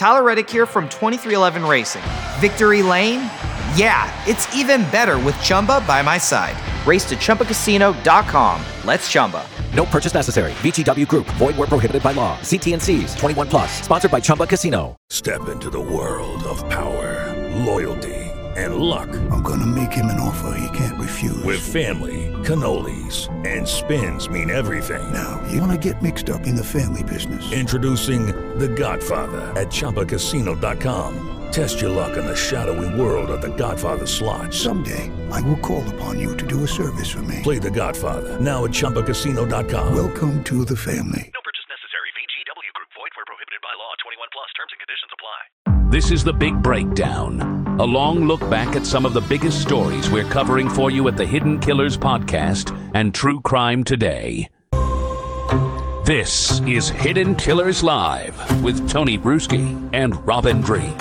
Tyler Reddick here from 2311 Racing. Victory Lane? Yeah, it's even better with Chumba by my side. Race to ChumbaCasino.com. Let's Chumba. No purchase necessary. VGW Group. Void where prohibited by law. See T&Cs. 21 plus. Sponsored by Chumba Casino. Step into the world of power, loyalty, and luck. I'm going to make him an offer he can't refuse. With family, cannolis, and spins mean everything. Now, you want to get mixed up in the family business. Introducing The Godfather at ChumbaCasino.com. Test your luck in the shadowy world of The Godfather slot. Someday, I will call upon you to do a service for me. Play The Godfather now at ChumbaCasino.com. Welcome to the family. No purchase necessary. VGW Group. Void where prohibited by law. 21 plus. Terms and conditions apply. This is The Big Breakdown, a long look back at some of the biggest stories we're covering for you at the Hidden Killers Podcast and True Crime Today. This is Hidden Killers Live with Tony Bruschi and Robin Dreek.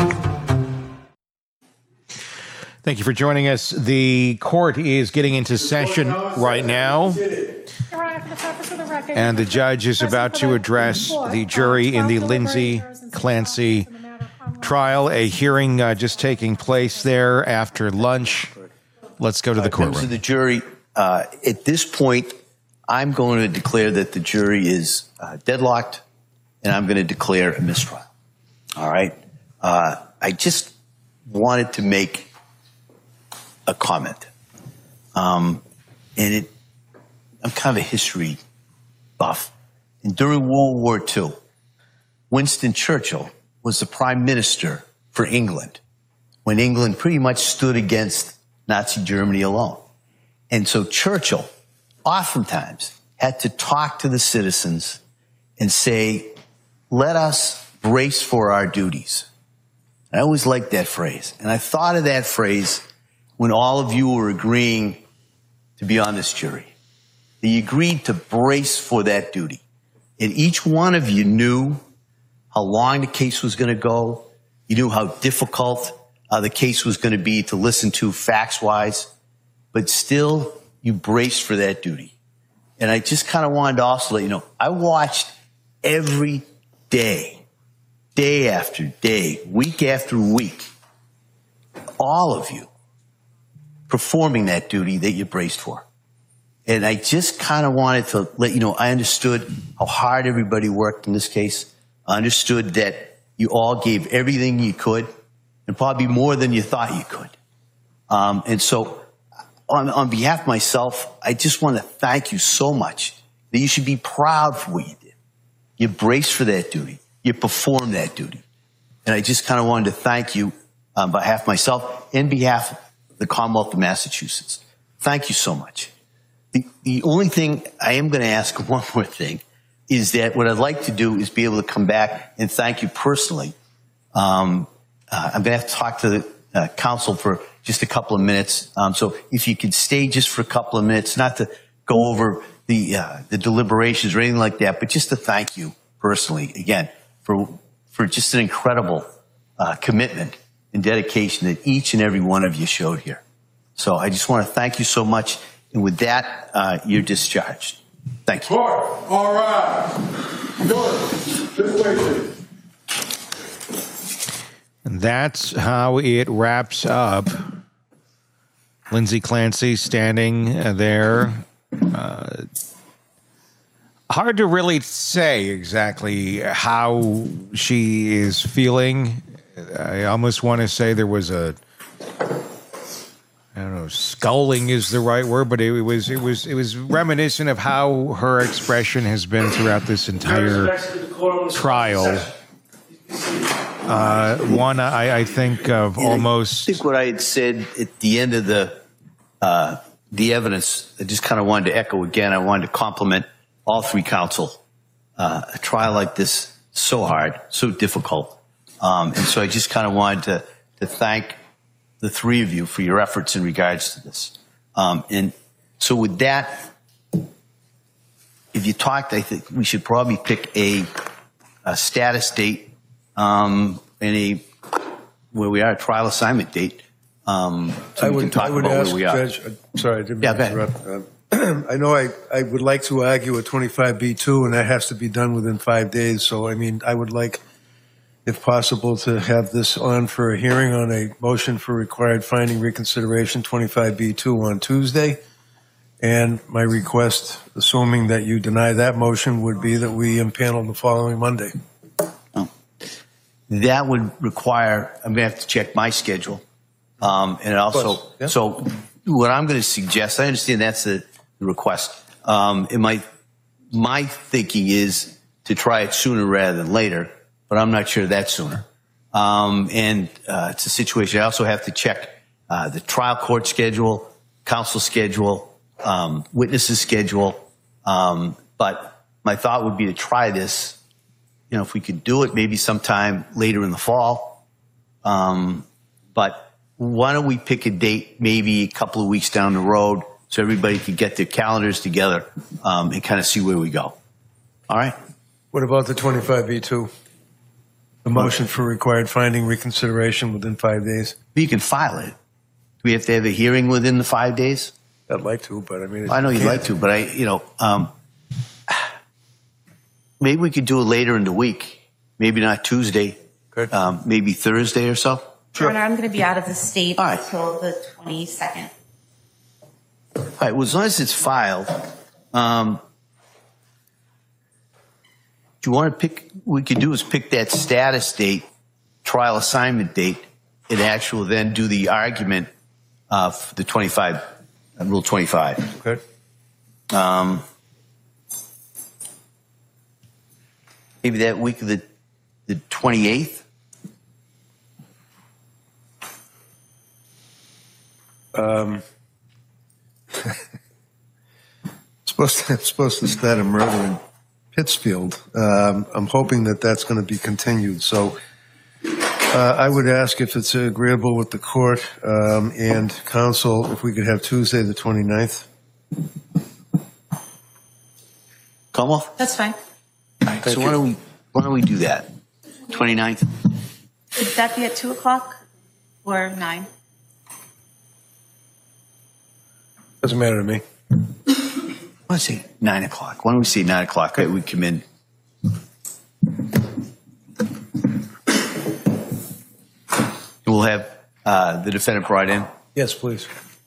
Thank you for joining us. The court is getting into session right now, and the judge is about to address the jury in the Lindsay Clancy trial, a hearing just taking place there after lunch. Let's go to the courtroom. To the jury, at this point, I'm going to declare that the jury is deadlocked, and I'm going to declare a mistrial. All right? I just wanted to make a comment. I'm kind of a history buff. And during World War II, Winston Churchill was the prime minister for England when England pretty much stood against Nazi Germany alone. And so Churchill oftentimes had to talk to the citizens and say, let us brace for our duties. I always liked that phrase. And I thought of that phrase when all of you were agreeing to be on this jury. You agreed to brace for that duty. And each one of you knew how long the case was going to go. You knew how difficult the case was going to be to listen to facts-wise. But still, you braced for that duty. And I just kind of wanted to also let you know, I watched every day, day after day, week after week, all of you performing that duty that you braced for. And I just kind of wanted to let you know, I understood how hard everybody worked in this case. I understood that you all gave everything you could, and probably more than you thought you could. And so on behalf of myself, I just want to thank you so much that you should be proud for what you did. You braced for that duty. You performed that duty. And I just kind of wanted to thank you on behalf of myself and behalf of the Commonwealth of Massachusetts. Thank you so much. The only thing I am going to ask, one more thing, is that what I'd like to do is be able to come back and thank you personally. I'm going to have to talk to the counsel for just a couple of minutes. So if you could stay just for a couple of minutes, not to go over the deliberations or anything like that, but just to thank you personally, again, for just an incredible commitment and dedication that each and every one of you showed here. So I just want to thank you so much. And with that, you're discharged. Thank you. All right. Good. This way, And that's how it wraps up. Lindsay Clancy standing there. Hard to really say exactly how she is feeling. I almost want to say there was I don't know, sculling is the right word, but it was reminiscent of how her expression has been throughout this entire trial. One I think of almost. I think what I had said at the end of the evidence, I just kind of wanted to echo again. I wanted to compliment all three counsel. A trial like this, so hard, so difficult. And so I just kind of wanted to thank the three of you for your efforts in regards to this. And so with that, if you talked, I think we should probably pick a status date and where we are, a trial assignment date. So I would ask, Judge, sorry, I didn't mean to interrupt. I know I would like to argue a 25B2, and that has to be done within 5 days. So, I mean, I would like if possible, to have this on for a hearing on a motion for required finding reconsideration 25B2 on Tuesday. And my request, assuming that you deny that motion, would be that we impanel the following Monday. That would require, I'm going to have to check my schedule. And also, yeah. So what I'm going to suggest, I understand that's the request. And my thinking is to try it sooner rather than later, but I'm not sure that's sooner. It's a situation. I also have to check the trial court schedule, counsel schedule, witnesses schedule. But my thought would be to try this, if we could do it maybe sometime later in the fall. But why don't we pick a date maybe a couple of weeks down the road so everybody can get their calendars together and kind of see where we go. All right? What about the 25B2? The motion for required finding reconsideration within 5 days? You can file it. Do we have to have a hearing within the 5 days? I'd like to, but I mean... I know you'd like to, but maybe we could do it later in the week. Maybe not Tuesday. Good. Maybe Thursday or so. Sure. Your Honor, I'm going to be out of the state until the 22nd. All right. Well, as long as it's filed, do you want to pick? What we could do is pick that status date, trial assignment date, and actually then do the argument for the 25, Rule 25. Okay. Maybe that week of the 28th. supposed to start a murder in Pittsfield. I'm hoping that that's going to be continued. So I would ask if it's agreeable with the court and counsel if we could have Tuesday the 29th. Como? That's fine. All right, so why don't we do that? 29th? Would that be at 2 o'clock or 9? Doesn't matter to me. I want to say 9 o'clock. Why don't we say 9 o'clock? We come in. We'll have the defendant brought in. Yes, please.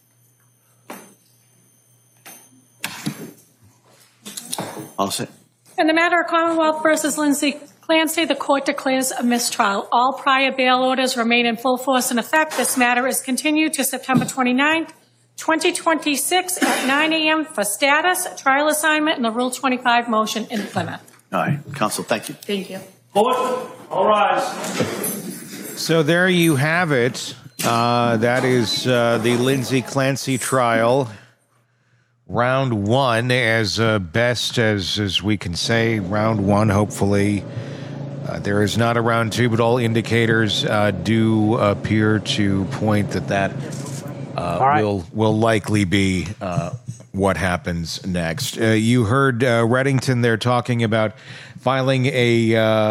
All set. In the matter of Commonwealth versus Lindsay Clancy, the court declares a mistrial. All prior bail orders remain in full force and effect. This matter is continued to September 29th, 2026 at 9 a.m. for status, trial assignment, and the Rule 25 motion in Plymouth. All right. Counsel, thank you. Thank you. Court, all rise. So there you have it. That is the Lindsay Clancy trial. Round one, as best as we can say, round one, hopefully. There is not a round two, but all indicators do appear to point that will likely be what happens next. You heard Reddington there talking about filing a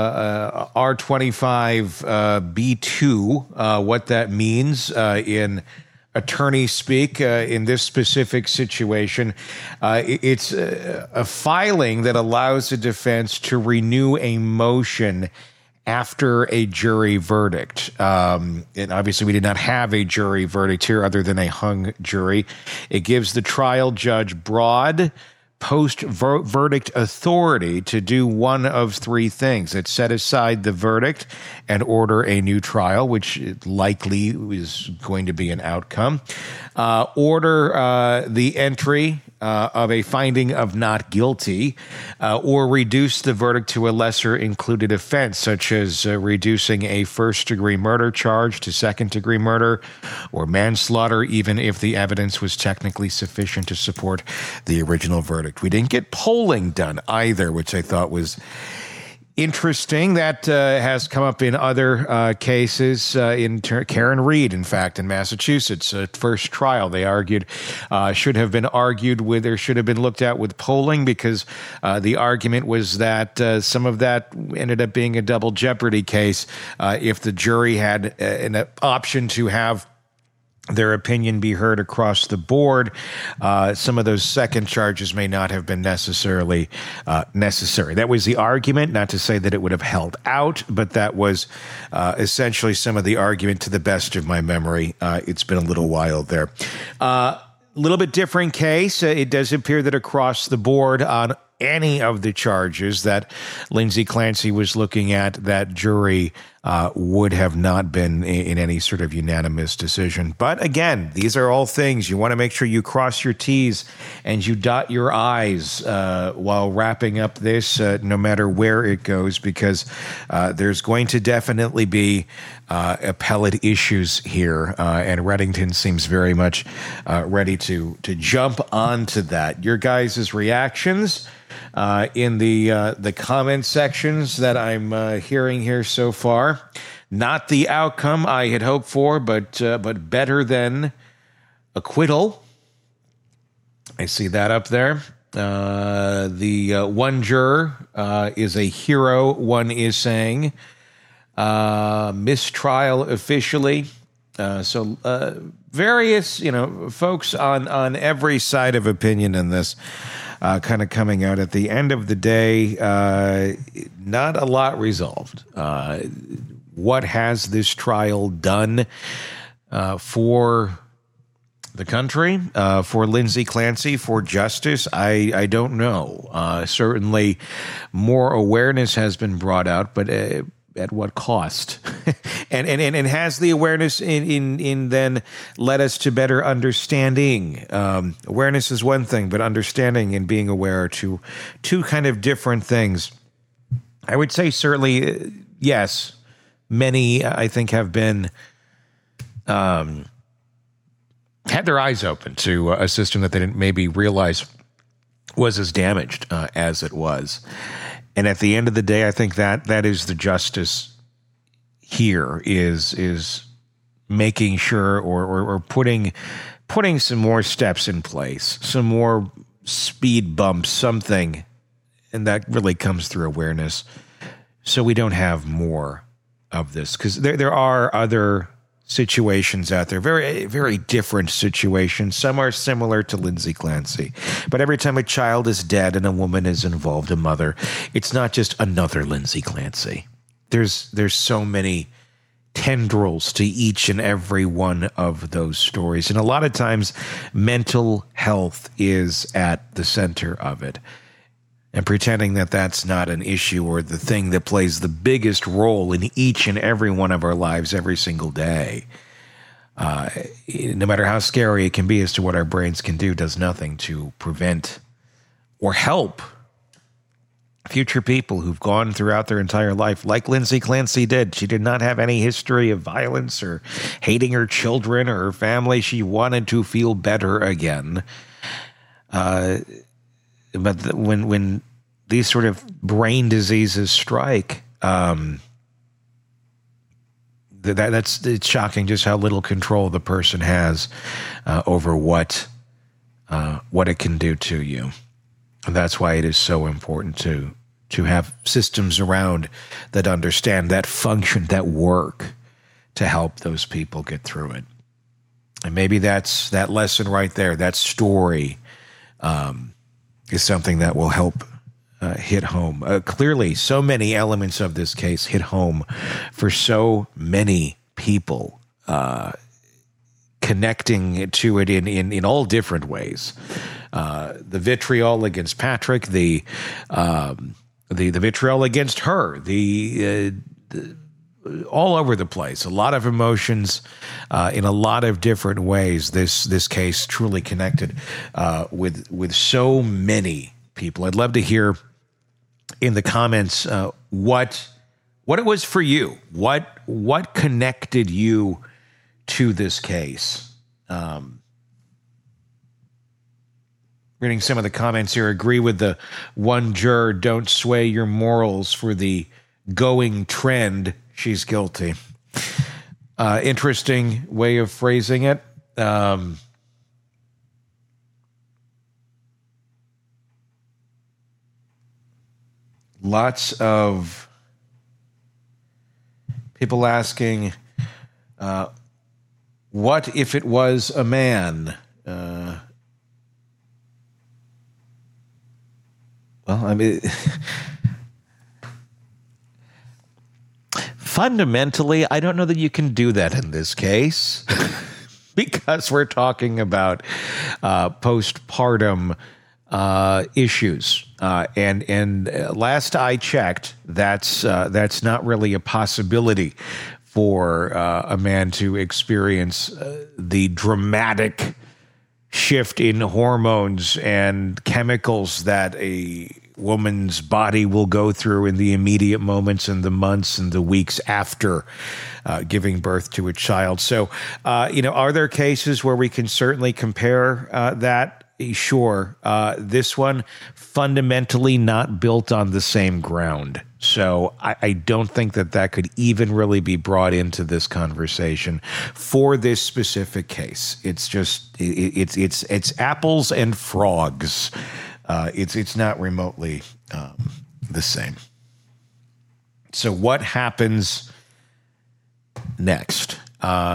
R25 B2, what that means in attorney speak in this specific situation. It's a filing that allows the defense to renew a motion after a jury verdict. And obviously we did not have a jury verdict here other than a hung jury. It gives the trial judge broad post-verdict authority to do one of three things. It set aside the verdict and order a new trial, which likely is going to be an outcome. Order the entry of a finding of not guilty, or reduce the verdict to a lesser included offense, such as reducing a first-degree murder charge to second-degree murder or manslaughter, even if the evidence was technically sufficient to support the original verdict. We didn't get polling done either, which I thought was interesting. That has come up in other cases. Karen Reed, in fact, in Massachusetts, first trial, they argued should have been looked at with polling, because the argument was that some of that ended up being a double jeopardy case if the jury had an option to have their opinion be heard across the board. Some of those second charges may not have been necessarily necessary. That was the argument, not to say that it would have held out, but that was essentially some of the argument to the best of my memory. It's been a little while there. A little bit different case. It does appear that across the board on any of the charges that Lindsay Clancy was looking at, that jury would have not been in any sort of unanimous decision. But again, these are all things you want to make sure you cross your T's and you dot your I's while wrapping up this, no matter where it goes, because there's going to definitely be appellate issues here, and Reddington seems very much ready to jump onto that. Your guys' reactions in the comment sections that I'm hearing here so far. Not the outcome I had hoped for, but better than acquittal. I see that up there. The one juror is a hero, one is saying. Mistrial officially. So various, folks on every side of opinion in this. Kind of coming out at the end of the day, not a lot resolved. What has this trial done for the country, for Lindsay Clancy, for justice? I don't know. Certainly more awareness has been brought out, but at what cost? and has the awareness in then led us to better understanding? Awareness is one thing, but understanding and being aware are two kind of different things. I would say certainly, yes, many, I think, have been had their eyes open to a system that they didn't maybe realize was as damaged as it was. And at the end of the day, I think that is the justice here is making sure or putting some more steps in place, some more speed bumps, something, and that really comes through awareness. So we don't have more of this, because there are other situations out there, very, very different situations. Some are similar to Lindsay Clancy, but every time a child is dead and a woman is involved, a mother, it's not just another Lindsay Clancy. There's so many tendrils to each and every one of those stories, and a lot of times mental health is at the center of it. And pretending that that's not an issue or the thing that plays the biggest role in each and every one of our lives every single day, no matter how scary it can be as to what our brains can do, does nothing to prevent or help future people who've gone throughout their entire life, like Lindsay Clancy did. She did not have any history of violence or hating her children or her family. She wanted to feel better again. But when these sort of brain diseases strike, it's shocking just how little control the person has over what it can do to you. And that's why it is so important to have systems around that understand, that function, that work to help those people get through it. And maybe that's that lesson right there, that story, is something that will help hit home. Clearly, so many elements of this case hit home for so many people, connecting to it in all different ways. The vitriol against Patrick, the vitriol against her, all over the place. A lot of emotions in a lot of different ways. This case truly connected with so many people. I'd love to hear in the comments what it was for you. What connected you to this case? Reading some of the comments here, agree with the one juror, don't sway your morals for the going trend. She's guilty. Interesting way of phrasing it. Lots of people asking, What if it was a man? Well, I mean, fundamentally, I don't know that you can do that in this case because we're talking about postpartum issues. And last I checked, that's not really a possibility for a man to experience the dramatic shift in hormones and chemicals that a woman's body will go through in the immediate moments and the months and the weeks after giving birth to a child. So, are there cases where we can certainly compare that? Sure. This one fundamentally not built on the same ground. So I don't think that could even really be brought into this conversation for this specific case. It's just it's apples and frogs. It's not remotely the same. So what happens next?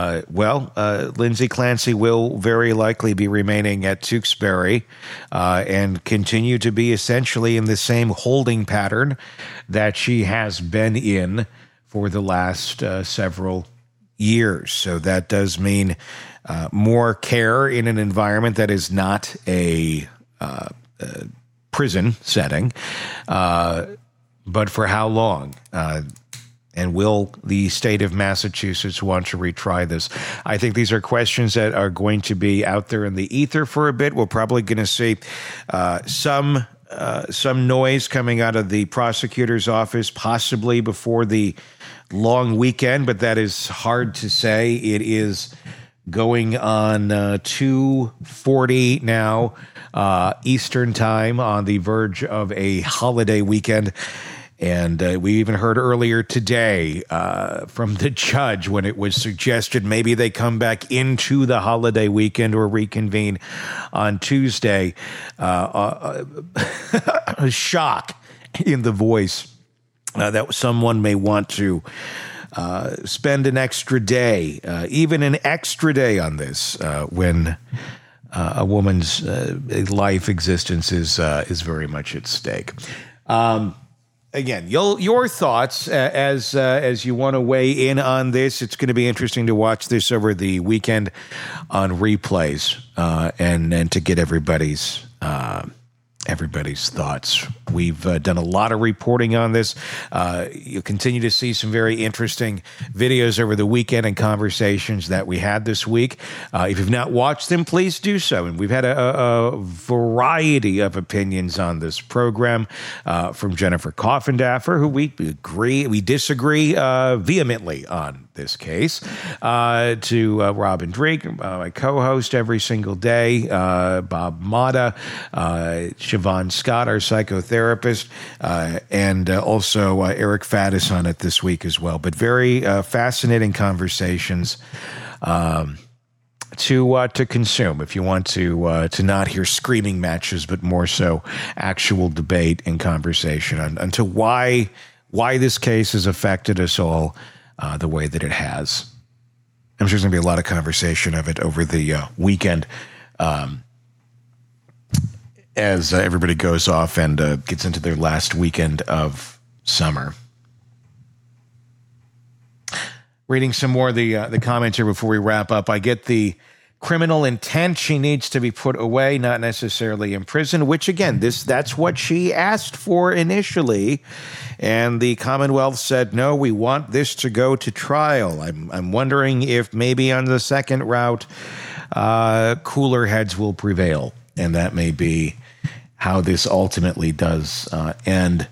Lindsay Clancy will very likely be remaining at Tewksbury and continue to be essentially in the same holding pattern that she has been in for the last several years. So that does mean more care in an environment that is not a prison setting. But for how long? And will the state of Massachusetts want to retry this? I think these are questions that are going to be out there in the ether for a bit. We're probably going to see some noise coming out of the prosecutor's office, possibly before the long weekend, but that is hard to say. It is going on 2:40 now, Eastern time, on the verge of a holiday weekend. And we even heard earlier today from the judge when it was suggested maybe they come back into the holiday weekend or reconvene on Tuesday. A shock in the voice that someone may want to spend an extra day, even an extra day on this when a woman's life existence is very much at stake. Again, your thoughts as you want to weigh in on this. It's going to be interesting to watch this over the weekend on replays and to get everybody's thoughts. We've done a lot of reporting on this. You'll continue to see some very interesting videos over the weekend and conversations that we had this week. If you've not watched them, please do so. And we've had a variety of opinions on this program from Jennifer Coffindaffer, who we disagree vehemently on this case, to Robin Dreek, my co-host every single day, Bob Mata, Siobhan Scott, our psychotherapist, and also Eric Faddis on it this week as well. But very fascinating conversations to consume if you want to not hear screaming matches, but more so actual debate and conversation on to why this case has affected us all the way that it has. I'm sure there's going to be a lot of conversation of it over the weekend as everybody goes off and gets into their last weekend of summer. Reading some more of the comments here before we wrap up. I get the criminal intent. She needs to be put away, not necessarily in prison, which, again, that's what she asked for initially. And the Commonwealth said, no, we want this to go to trial. I'm wondering if maybe on the second route, cooler heads will prevail. And that may be how this ultimately does end.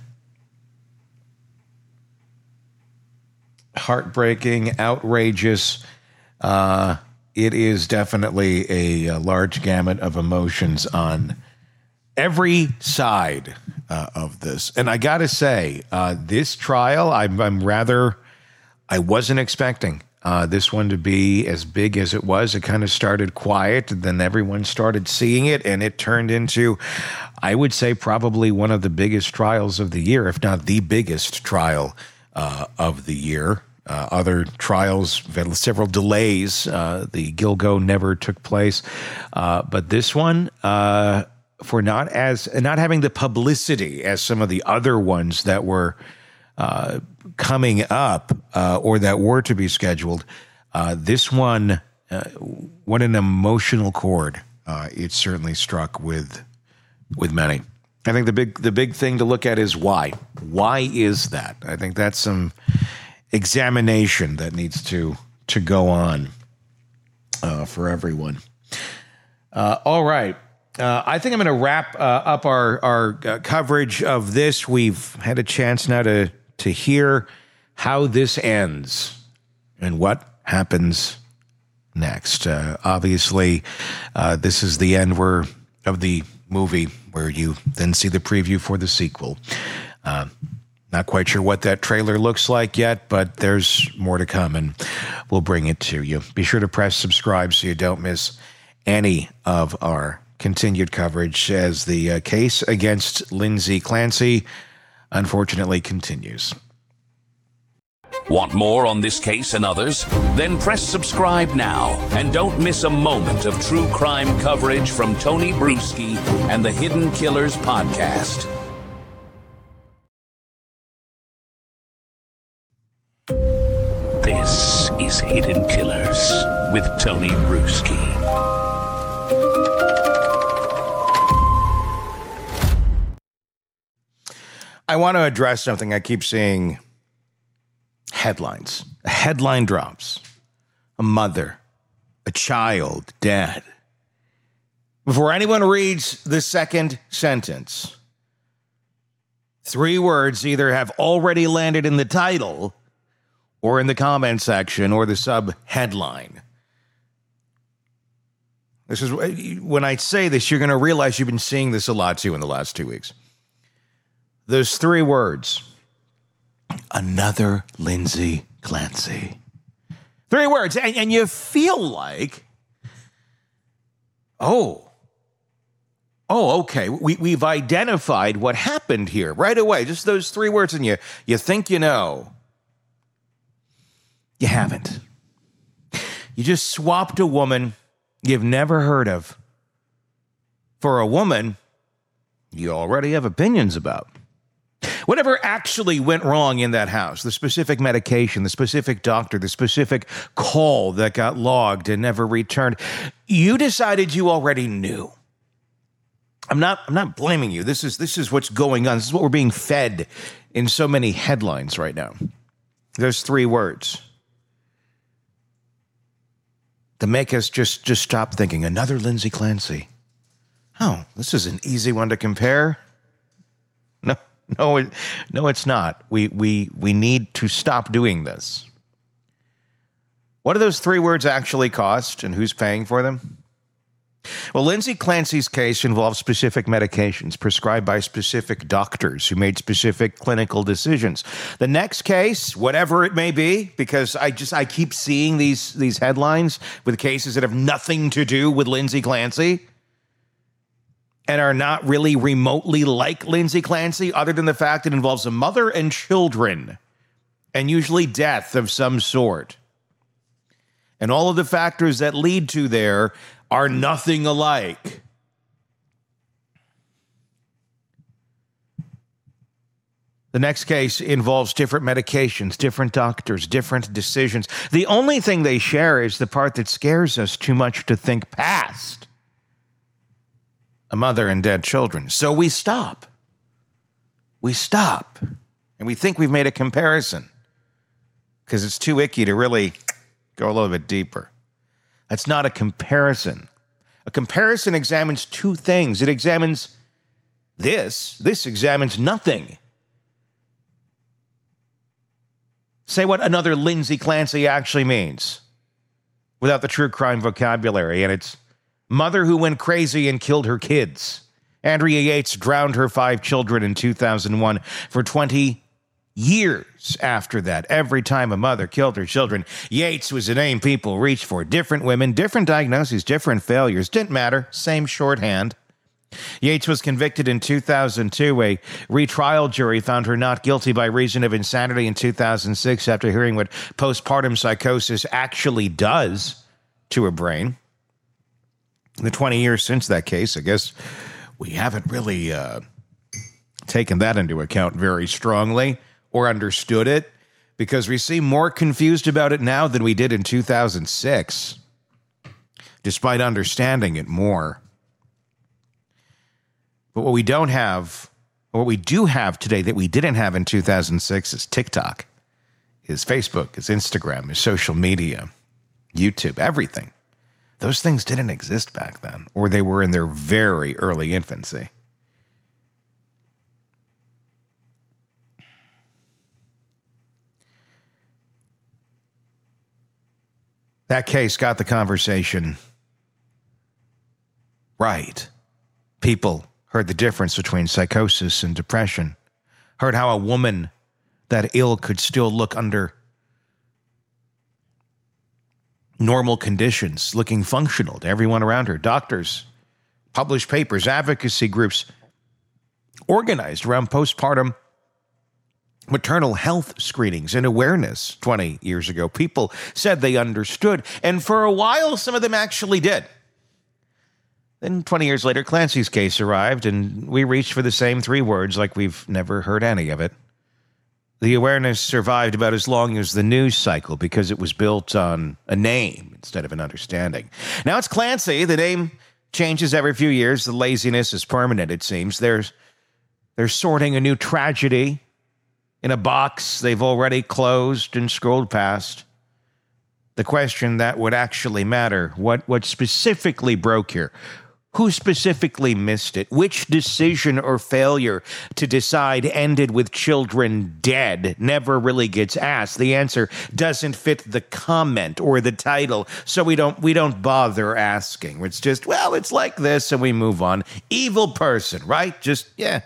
Heartbreaking, outrageous. It is definitely a large gamut of emotions on every side of this. And I got to say, this trial, I wasn't expecting this one to be as big as it was. It kind of started quiet, and then everyone started seeing it, and it turned into, I would say, probably one of the biggest trials of the year, if not the biggest trial of the year. Other trials have had several delays. The Gilgo never took place. But this one, for not having the publicity as some of the other ones that were coming up or that were to be scheduled, this one, what an emotional chord it certainly struck with many. I think the big thing to look at is why. Why is that? I think that's some examination that needs to go on for everyone. All right. I think I'm going to wrap up our coverage of this. We've had a chance now to hear how this ends and what happens next. Obviously, this is the end of the movie where you then see the preview for the sequel. Not quite sure what that trailer looks like yet, but there's more to come, and we'll bring it to you. Be sure to press subscribe so you don't miss any of our continued coverage as the case against Lindsay Clancy unfortunately continues. Want more on this case and others? Then press subscribe now and don't miss a moment of true crime coverage from Tony Bruschi and the Hidden Killers podcast. This is Hidden Killers with Tony Bruschi. I want to address something. I keep seeing headlines. A headline drops. A mother, a child, dead. Before anyone reads the second sentence, 3 words either have already landed in the title or in the comment section or the sub-headline. This is when I say this, you're going to realize you've been seeing this a lot too in the last 2 weeks. Those 3 words. Another Lindsay Clancy. 3 words. And you feel like, okay, we've identified what happened here right away. Just those 3 words, and you think you know. You haven't. You just swapped a woman you've never heard of for a woman you already have opinions about. Whatever actually went wrong in that house, the specific medication, the specific doctor, the specific call that got logged and never returned, you decided you already knew. I'm not blaming you. This is what's going on. This is what we're being fed in so many headlines right now. There's 3 words to make us just stop thinking. Another Lindsay Clancy. Oh, this is an easy one to compare. No, it's not. We need to stop doing this. What do those 3 words actually cost, and who's paying for them? Well, Lindsay Clancy's case involves specific medications prescribed by specific doctors who made specific clinical decisions. The next case, whatever it may be, because I keep seeing these headlines with cases that have nothing to do with Lindsay Clancy and are not really remotely like Lindsay Clancy, other than the fact it involves a mother and children, and usually death of some sort. And all of the factors that lead to there are nothing alike. The next case involves different medications, different doctors, different decisions. The only thing they share is the part that scares us too much to think past. A mother and dead children. So we stop. And we think we've made a comparison because it's too icky to really go a little bit deeper. That's not a comparison. A comparison examines 2 things. It examines this. This examines nothing. Say what another Lindsay Clancy actually means without the true crime vocabulary, and it's mother who went crazy and killed her kids. Andrea Yates drowned her 5 children in 2001. For 20 years after that, every time a mother killed her children, Yates was the name people reached for. Different women, different diagnoses, different failures. Didn't matter. Same shorthand. Yates was convicted in 2002. A retrial jury found her not guilty by reason of insanity in 2006 after hearing what postpartum psychosis actually does to a brain. In the 20 years since that case, I guess we haven't really taken that into account very strongly or understood it, because we seem more confused about it now than we did in 2006, despite understanding it more. But what we don't have, or what we do have today that we didn't have in 2006 is TikTok, is Facebook, is Instagram, is social media, YouTube, everything. Those things didn't exist back then, or they were in their very early infancy. That case got the conversation right. People heard the difference between psychosis and depression, heard how a woman that ill could still look under normal conditions, looking functional to everyone around her. Doctors published papers, advocacy groups organized around postpartum maternal health screenings and awareness 20 years ago. People said they understood, and for a while, some of them actually did. Then 20 years later, Clancy's case arrived, and we reached for the same three words like we've never heard any of it. The awareness survived about as long as the news cycle because it was built on a name instead of an understanding. Now it's Clancy. The name changes every few years. The laziness is permanent, it seems. They're sorting a new tragedy in a box they've already closed and scrolled past. The question that would actually matter, what specifically broke here? Who specifically missed it? Which decision or failure to decide ended with children dead never really gets asked. The answer doesn't fit the comment or the title, so we don't bother asking. It's just, well, it's like this, and we move on. Evil person, right? Just, yeah.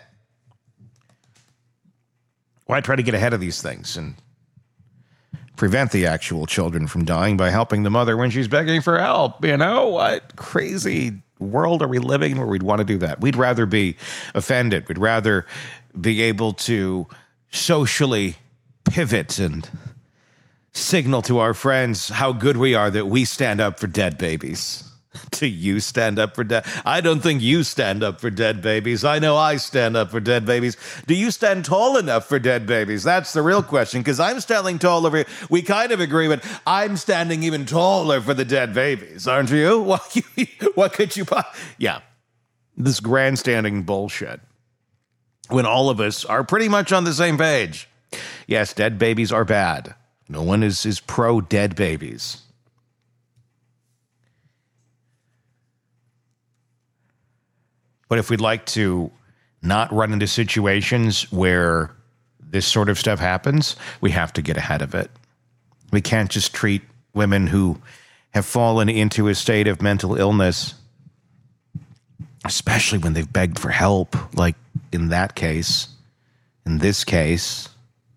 Why try to get ahead of these things and prevent the actual children from dying by helping the mother when she's begging for help? You know, what crazy world are we living in where we'd want to do that? We'd rather be offended. We'd rather be able to socially pivot and signal to our friends how good we are that we stand up for dead babies. Do you stand up for dead? I don't think you stand up for dead babies. I know I stand up for dead babies. Do you stand tall enough for dead babies? That's the real question, because I'm standing tall over here. We kind of agree, but I'm standing even taller for the dead babies, aren't you? What could you... Yeah, this grandstanding bullshit, when all of us are pretty much on the same page. Yes, dead babies are bad. No one is pro-dead babies. But if we'd like to not run into situations where this sort of stuff happens, we have to get ahead of it. We can't just treat women who have fallen into a state of mental illness, especially when they've begged for help, like in that case, in this case.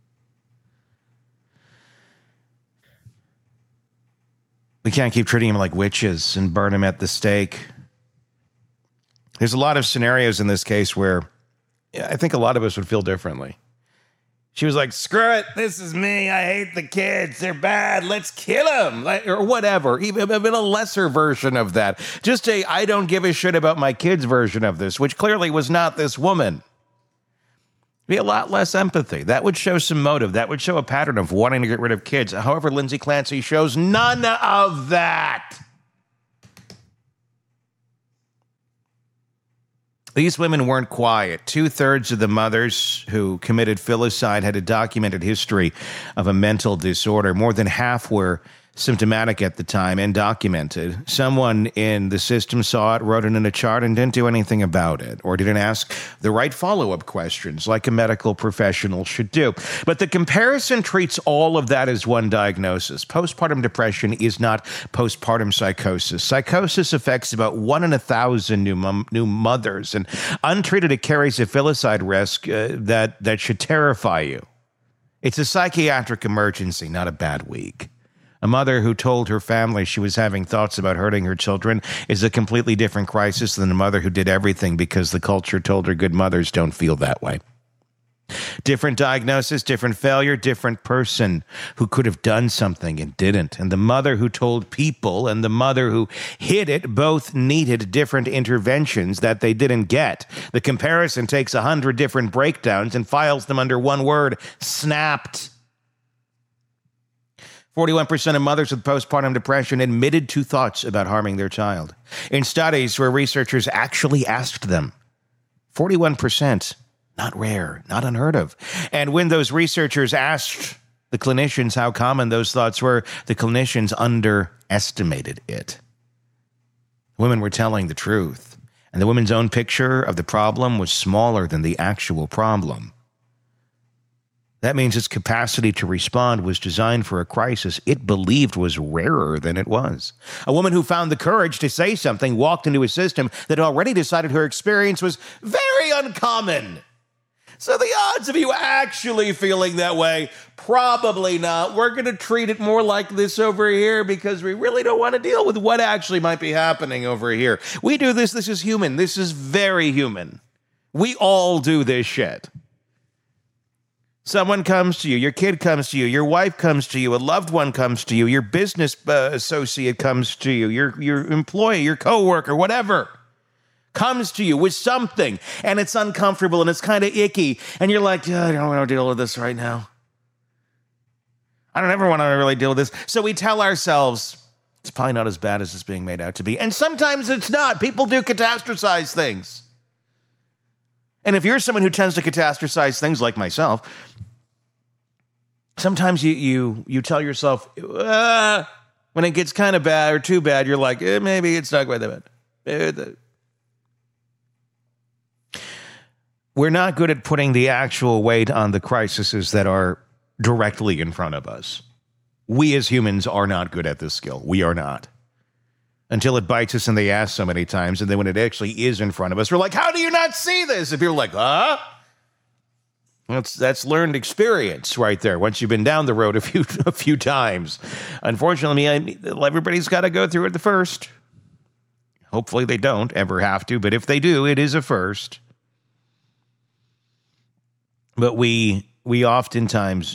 We can't keep treating them like witches and burn them at the stake. There's a lot of scenarios in this case where I think a lot of us would feel differently. She was like, screw it, this is me, I hate the kids, they're bad, let's kill them, or whatever. Even a lesser version of that. Just a I don't give a shit about my kids version of this, which clearly was not this woman. Be a lot less empathy. That would show some motive. That would show a pattern of wanting to get rid of kids. However, Lindsay Clancy shows none of that. These women weren't quiet. 2/3 of the mothers who committed filicide had a documented history of a mental disorder. More than half were symptomatic at the time and documented. Someone in the system saw it, wrote it in a chart, and didn't do anything about it, or didn't ask the right follow-up questions like a medical professional should do. But the comparison treats all of that as one diagnosis. Postpartum depression is not postpartum psychosis. Psychosis affects about 1 in 1,000 new mothers, and untreated, it carries a filicide risk that should terrify you. It's a psychiatric emergency, not a bad week. A mother who told her family she was having thoughts about hurting her children is a completely different crisis than a mother who did everything because the culture told her good mothers don't feel that way. Different diagnosis, different failure, different person who could have done something and didn't. And the mother who told people and the mother who hid it both needed different interventions that they didn't get. The comparison takes 100 different breakdowns and files them under one word: snapped. 41% of mothers with postpartum depression admitted to thoughts about harming their child. In studies where researchers actually asked them, 41%, not rare, not unheard of. And when those researchers asked the clinicians how common those thoughts were, the clinicians underestimated it. Women were telling the truth, and the women's own picture of the problem was smaller than the actual problem. That means its capacity to respond was designed for a crisis it believed was rarer than it was. A woman who found the courage to say something walked into a system that already decided her experience was very uncommon. So the odds of you actually feeling that way, probably not. We're going to treat it more like this over here because we really don't want to deal with what actually might be happening over here. We do this. This is human. This is very human. We all do this shit. Someone comes to you, your kid comes to you, your wife comes to you, a loved one comes to you, your business associate comes to you, your employee, your coworker, whatever, comes to you with something, and it's uncomfortable and it's kind of icky, and you're like, I don't want to deal with this right now. I don't ever want to really deal with this. So we tell ourselves, it's probably not as bad as it's being made out to be. And sometimes it's not. People do catastrophize things. And if you're someone who tends to catastrophize things like myself, sometimes you tell yourself, when it gets kind of bad or too bad, you're like, maybe it's not quite that bad. We're not good at putting the actual weight on the crises that are directly in front of us. We as humans are not good at this skill. We are not. Until it bites us in the ass so many times, and then when it actually is in front of us, we're like, how do you not see this? If you're like, That's learned experience right there, once you've been down the road a few times. Unfortunately, everybody's got to go through it the first. Hopefully they don't ever have to, but if they do, it is a first. But we oftentimes,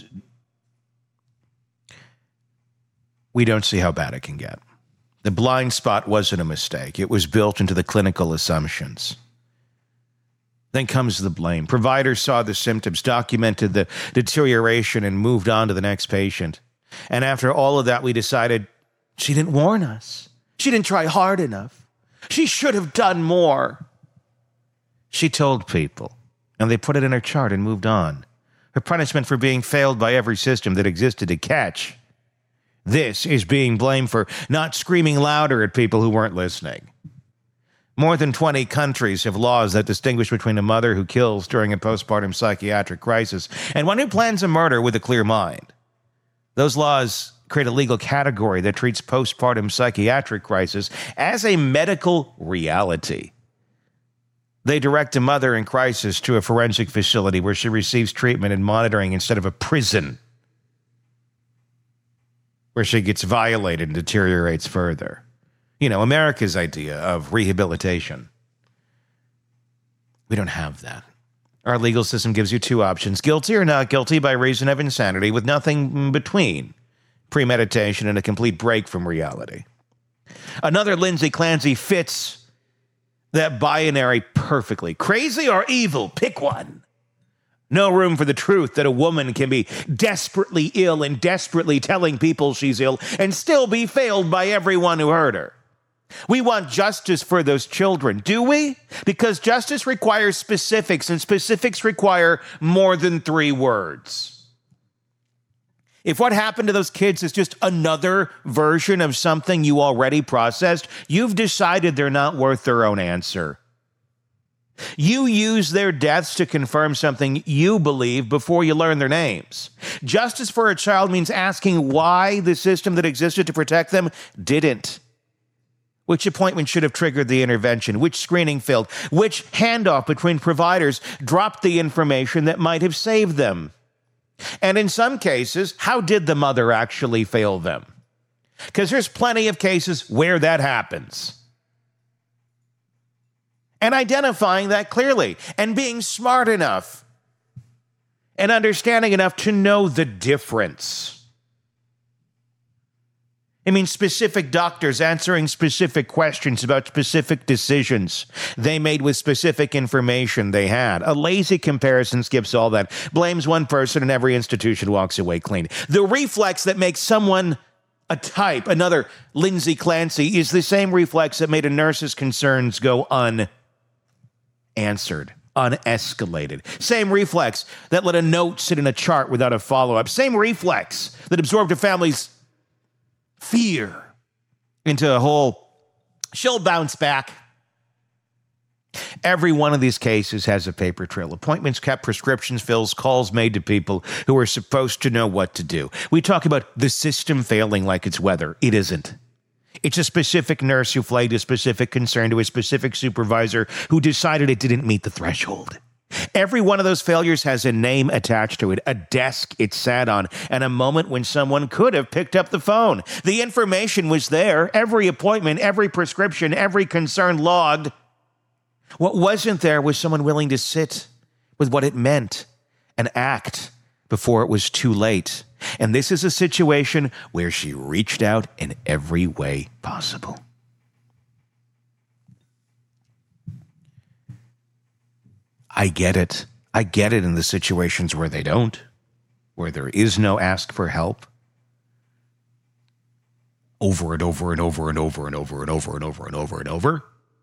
we don't see how bad it can get. The blind spot wasn't a mistake. It was built into the clinical assumptions. Then comes the blame. Providers saw the symptoms, documented the deterioration, and moved on to the next patient. And after all of that, we decided she didn't warn us. She didn't try hard enough. She should have done more. She told people, and they put it in her chart and moved on. Her punishment for being failed by every system that existed to catch. This is being blamed for not screaming louder at people who weren't listening. More than 20 countries have laws that distinguish between a mother who kills during a postpartum psychiatric crisis and one who plans a murder with a clear mind. Those laws create a legal category that treats postpartum psychiatric crisis as a medical reality. They direct a mother in crisis to a forensic facility where she receives treatment and monitoring instead of a prison, where she gets violated and deteriorates further. You know, America's idea of rehabilitation. We don't have that. Our legal system gives you two options: guilty or not guilty by reason of insanity, with nothing between premeditation and a complete break from reality. Another Lindsay Clancy fits that binary perfectly. Crazy or evil, pick one. No room for the truth that a woman can be desperately ill and desperately telling people she's ill and still be failed by everyone who heard her. We want justice for those children, do we? Because justice requires specifics, and specifics require more than 3 words. If what happened to those kids is just another version of something you already processed, you've decided they're not worth their own answer. You use their deaths to confirm something you believe before you learn their names. Justice for a child means asking why the system that existed to protect them didn't. Which appointment should have triggered the intervention? Which screening failed? Which handoff between providers dropped the information that might have saved them? And in some cases, how did the mother actually fail them? Because there's plenty of cases where that happens. And identifying that clearly and being smart enough and understanding enough to know the difference. I mean, specific doctors answering specific questions about specific decisions they made with specific information they had. A lazy comparison skips all that, blames one person, and every institution walks away clean. The reflex that makes someone a type, another Lindsay Clancy, is the same reflex that made a nurse's concerns go unanswered, unescalated. Same reflex that let a note sit in a chart without a follow-up. Same reflex that absorbed a family's fear into a whole, she'll bounce back. Every one of these cases has a paper trail. Appointments kept, prescriptions filled, calls made to people who are supposed to know what to do. We talk about the system failing like it's weather. It isn't. It's a specific nurse who flagged a specific concern to a specific supervisor who decided it didn't meet the threshold. Every one of those failures has a name attached to it, a desk it sat on, and a moment when someone could have picked up the phone. The information was there. Every appointment, every prescription, every concern logged. What wasn't there was someone willing to sit with what it meant and act before it was too late. And this is a situation where she reached out in every way possible. I get it. I get it in the situations where they don't, where there is no ask for help. Over and over and over and over and over and over and over and over and over.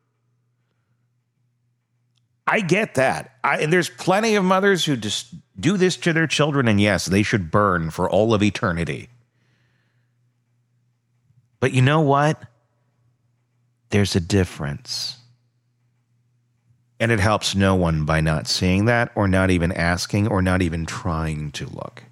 I get that. And there's plenty of mothers who just do this to their children, and yes, they should burn for all of eternity. But you know what? There's a difference. And it helps no one by not seeing that, or not even asking, or not even trying to look.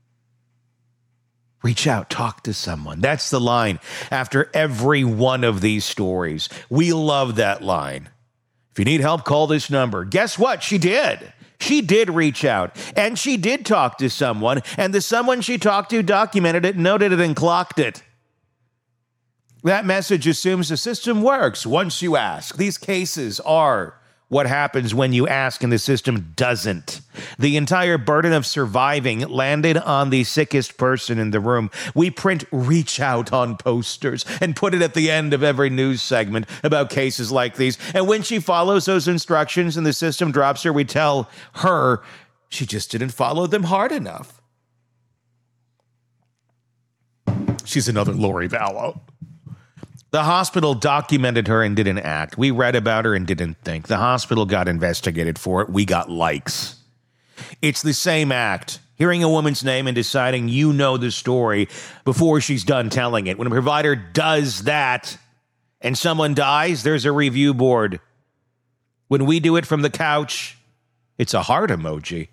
Reach out, talk to someone. That's the line after every one of these stories. We love that line. If you need help, call this number. Guess what? She did. She did reach out, and she did talk to someone, and the someone she talked to documented it, noted it, and clocked it. That message assumes the system works once you ask. These cases are what happens when you ask and the system doesn't. The entire burden of surviving landed on the sickest person in the room. We print reach out on posters and put it at the end of every news segment about cases like these. And when she follows those instructions and the system drops her, we tell her she just didn't follow them hard enough. She's another Lori Vallow. The hospital documented her and didn't act. We read about her and didn't think. The hospital got investigated for it. We got likes. It's the same act. Hearing a woman's name and deciding you know the story before she's done telling it. When a provider does that and someone dies, there's a review board. When we do it from the couch, it's a heart emoji.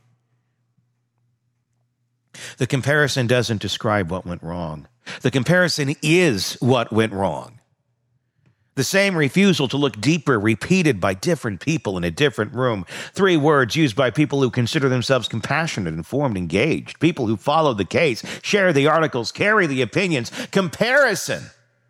The comparison doesn't describe what went wrong. The comparison is what went wrong. The same refusal to look deeper, repeated by different people in a different room. 3 words used by people who consider themselves compassionate, informed, engaged. People who follow the case, share the articles, carry the opinions. Comparison.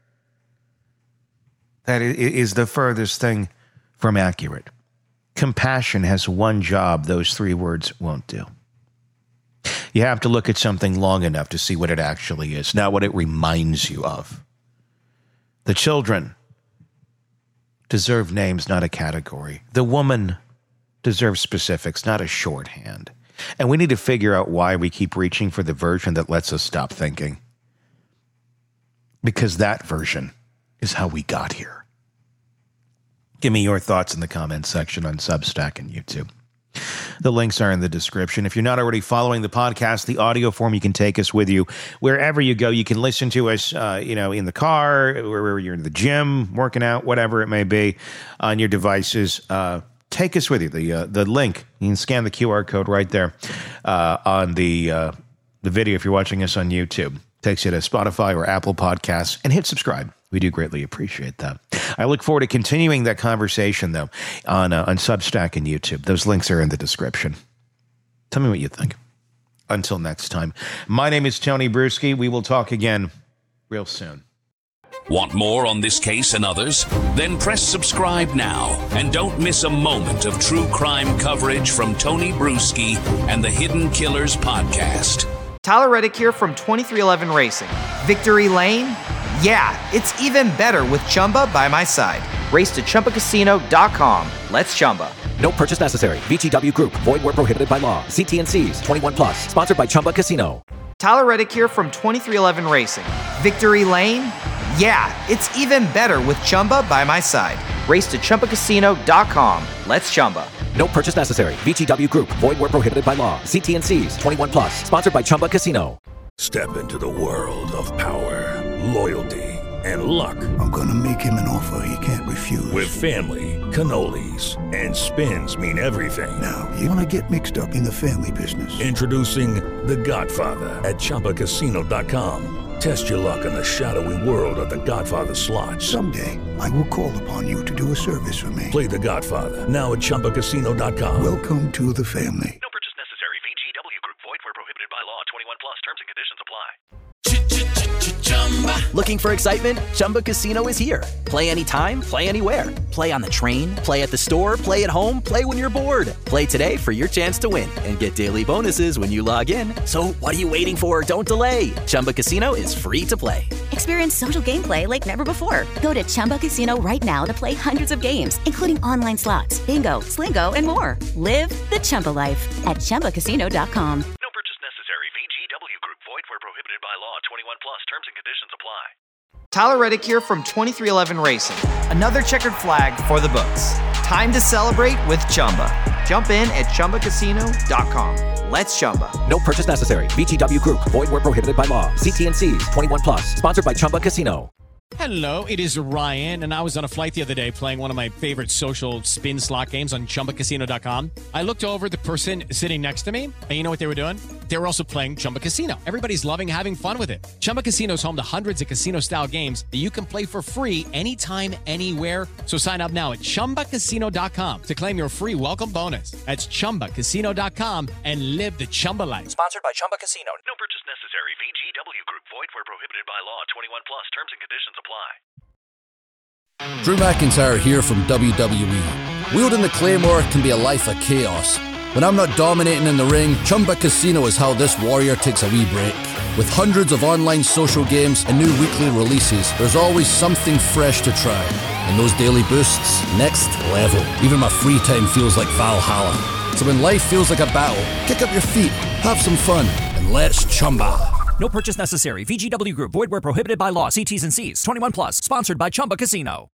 That is the furthest thing from accurate. Compassion has one job those 3 words won't do. You have to look at something long enough to see what it actually is, not what it reminds you of. The children deserve names, not a category. The woman deserves specifics, not a shorthand. And we need to figure out why we keep reaching for the version that lets us stop thinking. Because that version is how we got here. Give me your thoughts in the comments section on Substack and YouTube. The links are in the description. If you're not already following the podcast, the audio form, you can take us with you wherever you go. You can listen to us, in the car, wherever you're in the gym, working out, whatever it may be, on your devices. Take us with you. The link, you can scan the QR code right there on the video if you're watching us on YouTube. Takes you to Spotify or Apple Podcasts, and hit subscribe. We do greatly appreciate that. I look forward to continuing that conversation, though, on Substack and YouTube. Those links are in the description. Tell me what you think. Until next time, my name is Tony Bruschi. We will talk again real soon. Want more on this case and others? Then press subscribe now and don't miss a moment of true crime coverage from Tony Bruschi and the Hidden Killers podcast. Tyler Reddick here from 2311 Racing. Victory Lane? Yeah, it's even better with Chumba by my side. Race to ChumbaCasino.com. Let's Chumba. No purchase necessary. VGW Group. Void where prohibited by law. See T&Cs. 21 plus. Sponsored by Chumba Casino. Tyler Reddick here from 2311 Racing. Victory Lane? Yeah, it's even better with Chumba by my side. Race to ChumbaCasino.com. Let's Chumba. No purchase necessary. VGW Group. Void where prohibited by law. See T&Cs. 21 plus. Sponsored by Chumba Casino. Step into the world of power, loyalty, and luck. I'm going to make him an offer he can't refuse. With family, cannolis, and spins mean everything. Now, you want to get mixed up in the family business. Introducing The Godfather at ChumbaCasino.com. Test your luck in the shadowy world of The Godfather slot. Someday, I will call upon you to do a service for me. Play The Godfather now at ChumbaCasino.com. Welcome to the family. No purchase necessary. VGW Group. Void where prohibited by law. 21 plus. Terms and conditions apply. Looking for excitement? Chumba Casino is here. Play anytime, play anywhere. Play on the train, play at the store, play at home, play when you're bored. Play today for your chance to win and get daily bonuses when you log in. So what are you waiting for? Don't delay. Chumba Casino is free to play. Experience social gameplay like never before. Go to Chumba Casino right now to play hundreds of games, including online slots, bingo, Slingo, and more. Live the Chumba life at ChumbaCasino.com. No purchase necessary. VGW Group. Void where prohibited by law. 21 plus. Terms and conditions apply. Tyler Reddick here from 2311 Racing. Another checkered flag for the books. Time to celebrate with Chumba. Jump in at ChumbaCasino.com. Let's Chumba. No purchase necessary. VGW Group. Void where prohibited by law. See T&Cs. 21 plus. Sponsored by Chumba Casino. Hello, it is Ryan, and I was on a flight the other day playing one of my favorite social spin slot games on ChumbaCasino.com. I looked over at the person sitting next to me, and you know what they were doing? They were also playing Chumba Casino. Everybody's loving having fun with it. Chumba Casino is home to hundreds of casino-style games that you can play for free anytime, anywhere. So sign up now at ChumbaCasino.com to claim your free welcome bonus. That's ChumbaCasino.com and live the Chumba life. Sponsored by Chumba Casino. No purchase necessary. VGW Group. Void where prohibited by law. 21 plus. Terms and conditions apply. Drew McIntyre here from WWE. Wielding the Claymore can be a life of chaos. When I'm not dominating in the ring, Chumba Casino is how this warrior takes a wee break. With hundreds of online social games and new weekly releases, there's always something fresh to try. And those daily boosts, next level. Even my free time feels like Valhalla. So when life feels like a battle, kick up your feet, have some fun, and let's Chumba. No purchase necessary. VGW Group. Void where prohibited by law. See T's and C's. 21 plus. Sponsored by Chumba Casino.